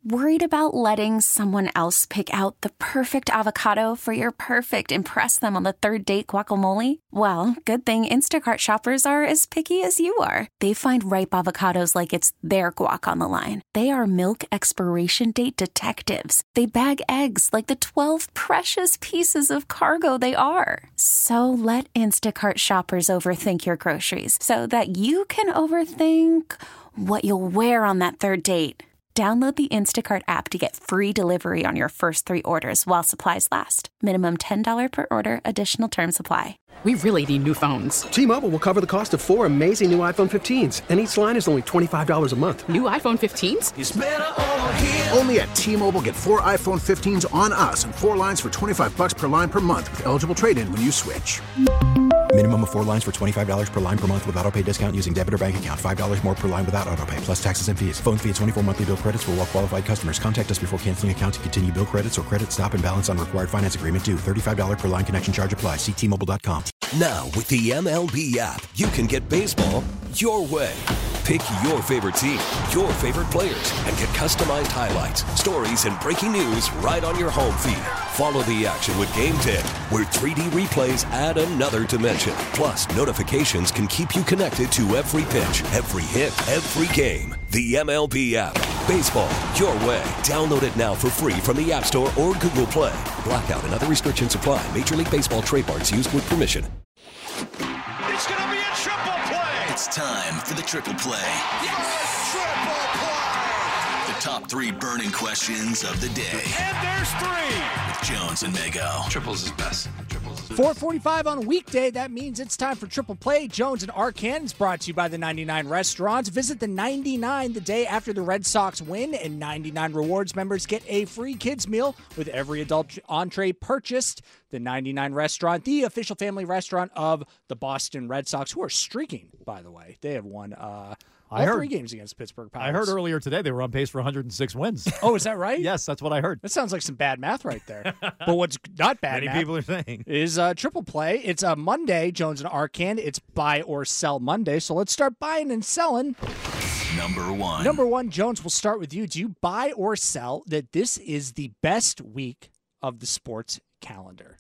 Worried about letting someone else pick out the perfect avocado for your perfect impress them on the third date guacamole? Well, good thing Instacart shoppers are as picky as you are. They find ripe avocados like it's their guac on the line. They are milk expiration date detectives. They bag eggs like the 12 precious pieces of cargo they are. So let Instacart shoppers overthink your groceries so that you can overthink what you'll wear on that third date. Download the Instacart app to get free delivery on your first 3 orders while supplies last. Minimum $10 per order. Additional terms apply. We really need new phones. T-Mobile will cover the cost of 4 amazing new iPhone 15s, and each line is only $25 a month. New iPhone 15s? It's better over here. Only at T-Mobile, get 4 iPhone 15s on us and 4 lines for $25 per line per month with eligible trade-in when you switch. Minimum of 4 lines for $25 per line per month with autopay discount using debit or bank account. $5 more per line without autopay, plus taxes and fees. Phone fee at 24 monthly bill credits for well-qualified customers. Contact us before canceling account to continue bill credits or credit stop and balance on required finance agreement due. $35 per line connection charge applies. See T-Mobile.com. Now, with the MLB app, you can get baseball your way. Pick your favorite team, your favorite players, and get customized highlights, stories, and breaking news right on your home feed. Follow the action with Game 10, where 3D replays add another dimension. Plus, notifications can keep you connected to every pitch, every hit, every game. The MLB app. Baseball your way. Download it now for free from the App Store or Google Play. Blackout and other restrictions apply. Major League Baseball trademarks used with permission. It's going to be a triple play. It's time for the triple play. Yes! Triple play. The top 3 burning questions of the day. And there's 3. With Jones and Mego. Triples is best. 4:45 on a weekday. That means it's time for Triple Play. Jones and Arcand is brought to you by the 99 Restaurants. Visit the 99 the day after the Red Sox win, and 99 Rewards members get a free kids meal with every adult entree purchased. The 99 Restaurant, the official family restaurant of the Boston Red Sox, who are streaking, by the way. They have won all 3 games against Pittsburgh Pirates. I heard earlier today they were on pace for 106 wins. Oh, is that right? Yes, that's what I heard. That sounds like some bad math right there. But what's not bad math people are saying is Triple Play. It's a Monday, Jones and Arcand. It's buy or sell Monday. So let's start buying and selling. Number 1. Number 1, Jones, we'll start with you. Do you buy or sell that this is the best week of the sports calendar?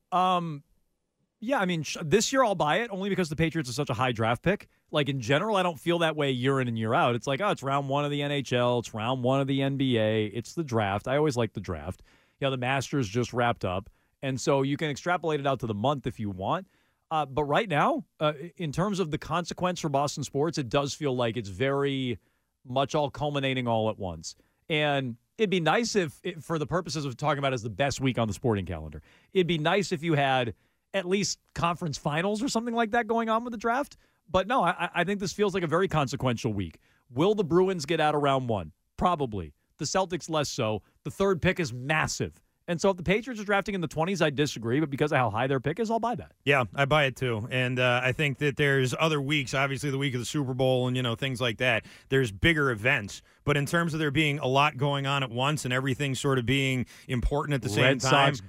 Yeah, I mean, this year I'll buy it only because the Patriots are such a high draft pick. Like, in general, I don't feel that way year in and year out. It's like, oh, it's round 1 of the NHL. It's round 1 of the NBA. It's the draft. I always like the draft. You know, the Masters just wrapped up. And so you can extrapolate it out to the month if you want. But right now, in terms of the consequence for Boston sports, it does feel like it's very much all culminating all at once. And it'd be nice if, for the purposes of talking about it as the best week on the sporting calendar, it'd be nice if you had at least conference finals or something like that going on with the draft. But no, I think this feels like a very consequential week. Will the Bruins get out of round 1? Probably. The Celtics less so. The third pick is massive. And so if the Patriots are drafting in the 20s, I disagree. But because of how high their pick is, I'll buy that. Yeah, I buy it too. And I think that there's other weeks, obviously the week of the Super Bowl and, things like that. There's bigger events. But in terms of there being a lot going on at once and everything sort of being important at the same time. Red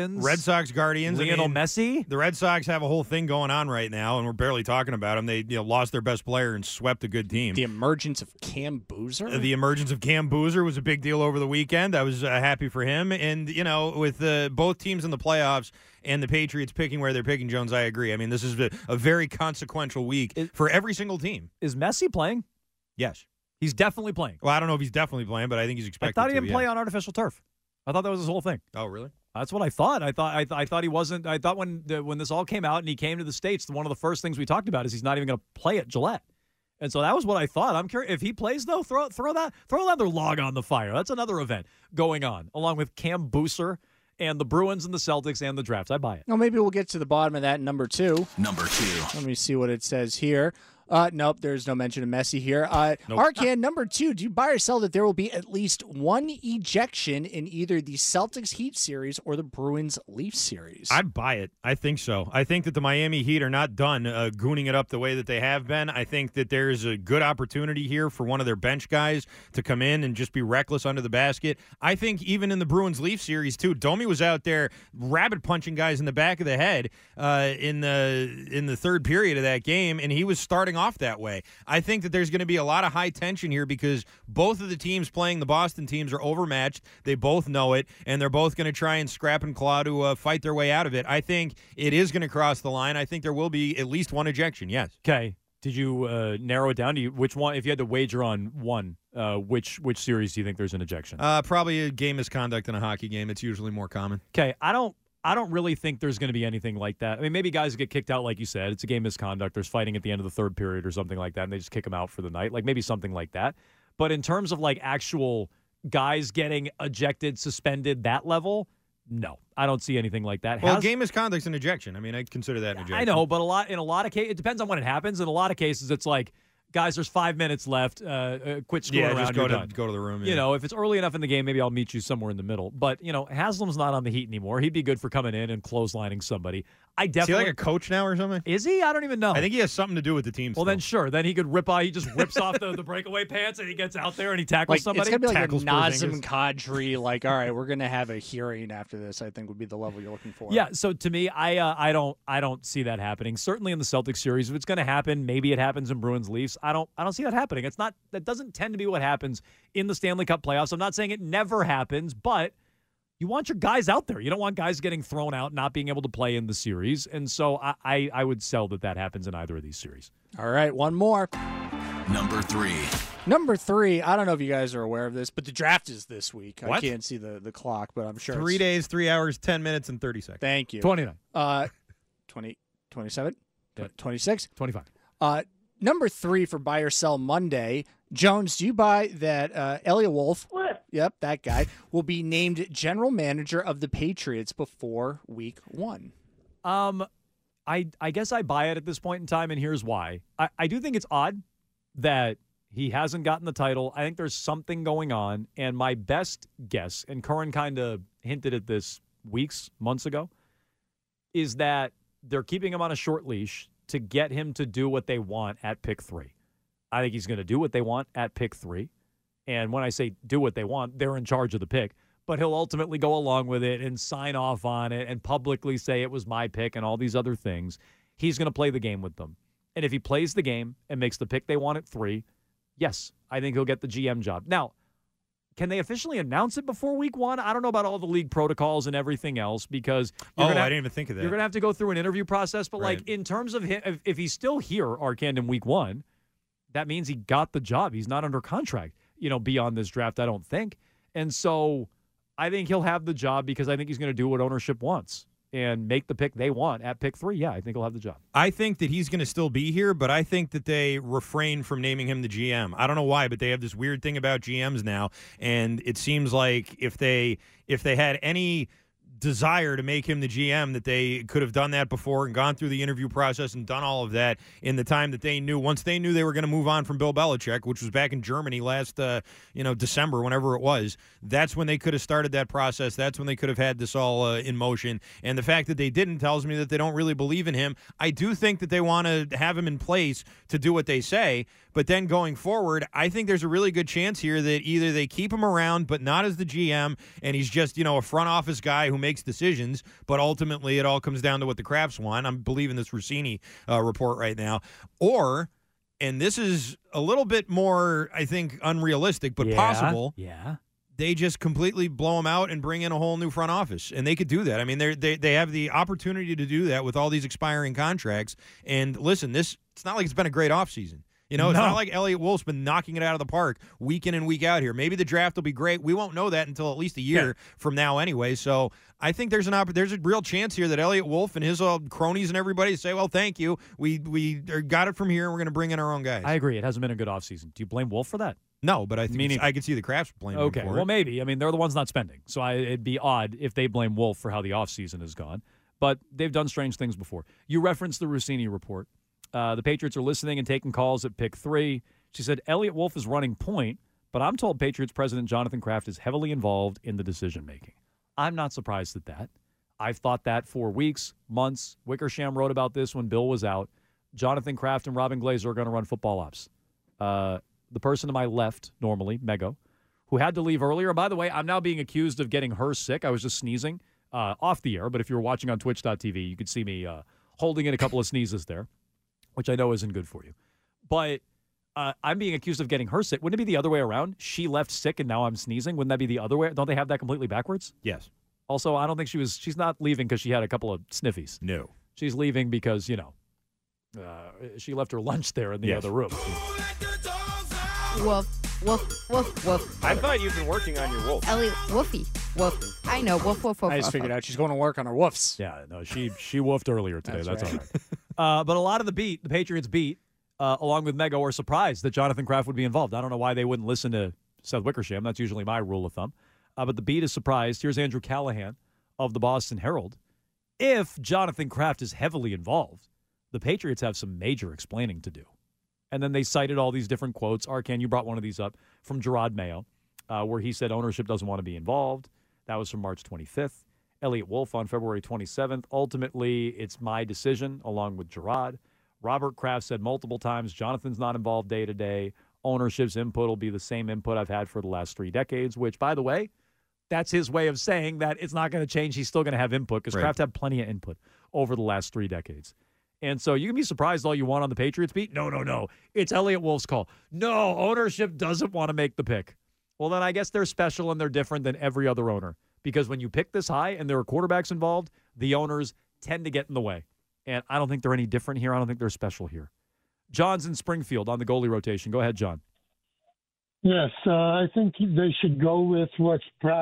Sox Guardians. Lionel Messi. The Red Sox have a whole thing going on right now, and we're barely talking about them. They lost their best player and swept a good team. The emergence of Cam Boozer? The emergence of Cam Boozer was a big deal over the weekend. I was happy for him. And, with both teams in the playoffs and the Patriots picking where they're picking, Jones, I agree. I mean, this is a very consequential week for every single team. Is Messi playing? Yes. He's definitely playing. Well, I don't know if he's definitely playing, but I think he's expected to. I thought he didn't play on artificial turf. I thought that was his whole thing. Oh, really? That's what I thought. I thought he wasn't. I thought when this all came out and he came to the States, one of the first things we talked about is he's not even going to play at Gillette. And so that was what I thought. I'm curious if he plays though. Throw another log on the fire. That's another event going on along with Cam Boozer and the Bruins and the Celtics and the draft. I buy it. Well, maybe we'll get to the bottom of that. Number 2. Let me see what it says here. Nope, there's no mention of Messi here. Nope. Arcand, number 2, do you buy or sell that there will be at least one ejection in either the Celtics Heat series or the Bruins Leafs series? I'd buy it. I think so. I think that the Miami Heat are not done gooning it up the way that they have been. I think that there's a good opportunity here for one of their bench guys to come in and just be reckless under the basket. I think even in the Bruins Leafs series, too, Domi was out there rabbit punching guys in the back of the head in the third period of that game, and he was starting off that way. I think that there's going to be a lot of high tension here because both of the teams playing the Boston teams are overmatched. They both know it, and they're both going to try and scrap and claw to fight their way out of it. I think it is going to cross the line. I think there will be at least one ejection, yes. Okay. Did you narrow it down to which one? If you had to wager on one, which series do you think there's an ejection? Probably a game misconduct in a hockey game. It's usually more common. Okay, I don't really think there's going to be anything like that. I mean, maybe guys get kicked out, like you said. It's a game misconduct. There's fighting at the end of the third period or something like that, and they just kick them out for the night. Like maybe something like that. But in terms of like actual guys getting ejected, suspended, that level, no, I don't see anything like that. Well, game misconduct's an ejection. I mean, I consider that an ejection. I know, but in a lot of cases, it depends on when it happens. In a lot of cases, it's like, guys, there's 5 minutes left. Quit screwing around. Just You're done. go to the room. Yeah. You know, if it's early enough in the game, maybe I'll meet you somewhere in the middle. But, you know, Haslam's not on the Heat anymore. He'd be good for coming in and clotheslining somebody. Is he like a coach now or something? Is he? I don't even know. I think he has something to do with the team. Well, then sure. Then he could he just rips off the breakaway pants and he gets out there and he tackles somebody. It's going to be like Tackles a Nazem Kadri, like, all right, we're going to have a hearing after this, I think would be the level you're looking for. Yeah, so to me, I don't see that happening. Certainly in the Celtics series, if it's going to happen, maybe it happens in Bruins Leafs. I don't see that happening. That doesn't tend to be what happens in the Stanley Cup playoffs. I'm not saying it never happens, but you want your guys out there. You don't want guys getting thrown out, not being able to play in the series. And so I would sell that happens in either of these series. All right, one more. Number three. I don't know if you guys are aware of this, but the draft is this week. What? I can't see the clock, but I'm sure 3 days, 3 hours, 10 minutes, and 30 seconds. Thank you. 29. 27? Yeah. 26? 25. Number 3 for Buy or Sell Monday. Jones, do you buy that Elliot Wolf? What? Yep, that guy will be named general manager of the Patriots before week 1. I guess I buy it at this point in time, and here's why. I do think it's odd that he hasn't gotten the title. I think there's something going on, and my best guess, and Curran kind of hinted at this months ago, is that they're keeping him on a short leash to get him to do what they want at pick 3. I think he's going to do what they want at pick 3. And when I say do what they want, they're in charge of the pick. But he'll ultimately go along with it and sign off on it and publicly say it was my pick and all these other things. He's going to play the game with them. And if he plays the game and makes the pick they want at 3, yes, I think he'll get the GM job. Now, can they officially announce it before week 1? I don't know about all the league protocols and everything else because I didn't even think of that. You're going to have to go through an interview process. But like in terms of him, if he's still here, Arcand, in week 1, that means he got the job. He's not under contract, beyond this draft, I don't think. And so I think he'll have the job because I think he's going to do what ownership wants and make the pick they want at pick 3. Yeah, I think he'll have the job. I think that he's going to still be here, but I think that they refrain from naming him the GM. I don't know why, but they have this weird thing about GMs now, and it seems like if they had any desire to make him the GM, that they could have done that before and gone through the interview process and done all of that in the time that they knew. Once they knew they were going to move on from Bill Belichick, which was back in Germany last December, whenever it was, that's when they could have started that process. That's when they could have had this all in motion. And the fact that they didn't tells me that they don't really believe in him. I do think that they want to have him in place to do what they say, but then going forward, I think there's a really good chance here that either they keep him around but not as the GM, and he's just a front office guy who makes decisions, but ultimately it all comes down to what the Crafts want. I'm believing this Rossini report right now. Or, and this is a little bit more, I think, unrealistic, but possible. Yeah. They just completely blow him out and bring in a whole new front office, and they could do that. I mean, they have the opportunity to do that with all these expiring contracts. And listen, it's not like it's been a great offseason. It's not like Elliot Wolf's been knocking it out of the park week in and week out here. Maybe the draft will be great. We won't know that until at least a year from now anyway. So I think there's a real chance here that Elliot Wolf and his cronies and everybody say, well, thank you. We got it from here, and we're going to bring in our own guys. I agree. It hasn't been a good offseason. Do you blame Wolf for that? No, but I think I could see the Crafts blaming him for it. Okay, well, maybe. I mean, they're the ones not spending. So it'd be odd if they blame Wolf for how the offseason has gone. But they've done strange things before. You referenced the Rossini report. The Patriots are listening and taking calls at pick 3. She said, Elliot Wolf is running point, but I'm told Patriots President Jonathan Kraft is heavily involved in the decision-making. I'm not surprised at that. I've thought that for weeks, months. Wickersham wrote about this when Bill was out. Jonathan Kraft and Robin Glazer are going to run football ops. The person to my left, normally, Mego, who had to leave earlier. By the way, I'm now being accused of getting her sick. I was just sneezing off the air, but if you were watching on twitch.tv, you could see me holding in a couple of sneezes there, which I know isn't good for you. But I'm being accused of getting her sick. Wouldn't it be the other way around? She left sick and now I'm sneezing. Wouldn't that be the other way? Don't they have that completely backwards? Yes. Also, I don't think she's not leaving because she had a couple of sniffies. No. She's leaving because, she left her lunch there in the other room. Woof, woof, woof, woof. I thought you've been working on your wolf. Ellie, woofy, woof. I know, woof, woof, woof. I just figured out she's going to work on her woofs. Yeah, no, she woofed earlier today. That's right. All right. But a lot of the Patriots beat, along with Mego, were surprised that Jonathan Kraft would be involved. I don't know why they wouldn't listen to Seth Wickersham. That's usually my rule of thumb. But the beat is surprised. Here's Andrew Callahan of the Boston Herald. If Jonathan Kraft is heavily involved, the Patriots have some major explaining to do. And then they cited all these different quotes. Arcand, you brought one of these up from Gerard Mayo, where he said ownership doesn't want to be involved. That was from March 25th. Elliot Wolf on February 27th. Ultimately, it's my decision, along with Gerard. Robert Kraft said multiple times, Jonathan's not involved day to day. Ownership's input will be the same input I've had for the last 3 decades, which, by the way, that's his way of saying that it's not going to change. He's still going to have input because Kraft had plenty of input over the last 3 decades. And so you can be surprised all you want on the Patriots beat. No. It's Elliot Wolf's call. No, ownership doesn't want to make the pick. Well, then I guess they're special and they're different than every other owner. Because when you pick this high and there are quarterbacks involved, the owners tend to get in the way. And I don't think they're any different here. I don't think they're special here. John's in Springfield on the goalie rotation. Go ahead, John. Yes, I think they should go with what's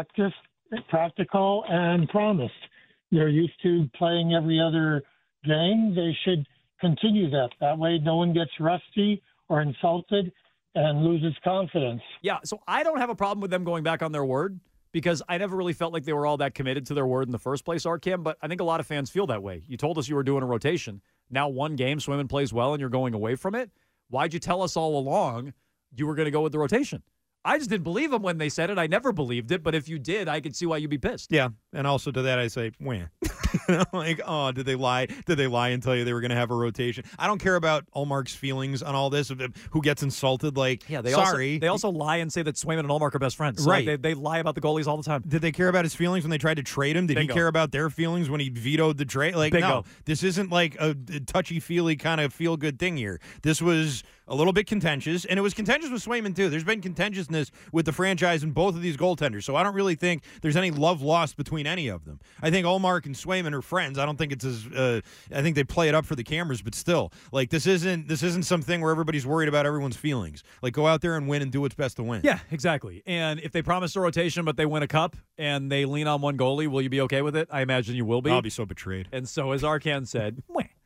practical and promised. They're used to playing every other game. They should continue that. That way no one gets rusty or insulted and loses confidence. Yeah, so I don't have a problem with them going back on their word because I never really felt like they were all that committed to their word in the first place, Arcam, but I think a lot of fans feel that way. You told us you were doing a rotation. Now one game, Swayman plays well, and you're going away from it. Why'd you tell us all along you were going to go with the rotation? I just didn't believe them when they said it. I never believed it, but if you did, I could see why you'd be pissed. Yeah, and also to that I say, when? Like, oh, did they lie? Did they lie and tell you they were going to have a rotation? I don't care about Ullmark's feelings on all this, who gets insulted. Like, yeah, they sorry. They also lie and say that Swayman and Ullmark are best friends. So right. Like, they lie about the goalies all the time. Did they care about his feelings when they tried to trade him? Did Bingo. he care about their feelings when he vetoed the trade? Like, Bingo. no, this isn't like a touchy-feely kind of feel-good thing here. This was a little bit contentious, and it was contentious with Swayman, too. There's been contentiousness with the franchise and both of these goaltenders, so I don't really think there's any love lost between any of them. I think Ullmark and Swayman are friends. I don't think it's as I think they play it up for the cameras, but still, like, this isn't something where everybody's worried about everyone's feelings. Like, go out there and win and do what's best to win. Yeah, exactly. And if they promise a rotation but they win a cup and they lean on one goalie, will you be okay with it? I imagine you will be. I'll be so betrayed. And so, as Arcand said,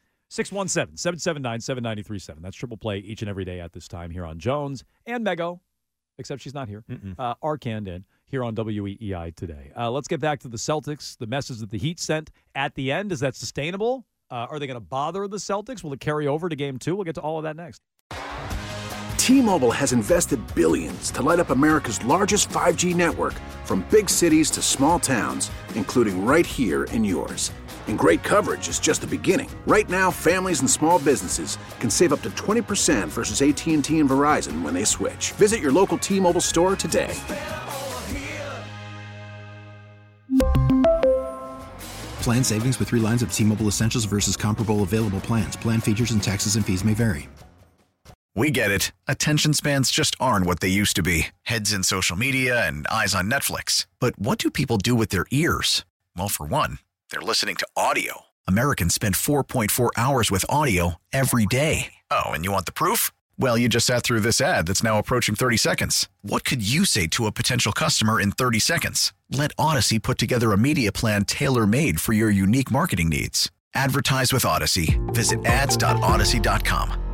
617-779-7937. That's Triple Play each and every day at this time here on Jones and Mego, except she's not here. Arcand in here on WEEI today. Let's get back to the Celtics. The message that the Heat sent at the end, is that sustainable? Are they going to bother the Celtics? Will it carry over to Game 2? We'll get to all of that next. T-Mobile has invested billions to light up America's largest 5G network, from big cities to small towns, including right here in yours. And great coverage is just the beginning. Right now, families and small businesses can save up to 20% versus AT&T and Verizon when they switch. Visit your local T-Mobile store today. Plan savings with 3 lines of T-Mobile Essentials versus comparable available plans. Plan features and taxes and fees may vary. We get it. Attention spans just aren't what they used to be. Heads in social media and eyes on Netflix. But what do people do with their ears? Well, for one, they're listening to audio. Americans spend 4.4 hours with audio every day. Oh, and you want the proof? Well, you just sat through this ad that's now approaching 30 seconds. What could you say to a potential customer in 30 seconds? Let Odyssey put together a media plan tailor-made for your unique marketing needs. Advertise with Odyssey. Visit ads.odyssey.com.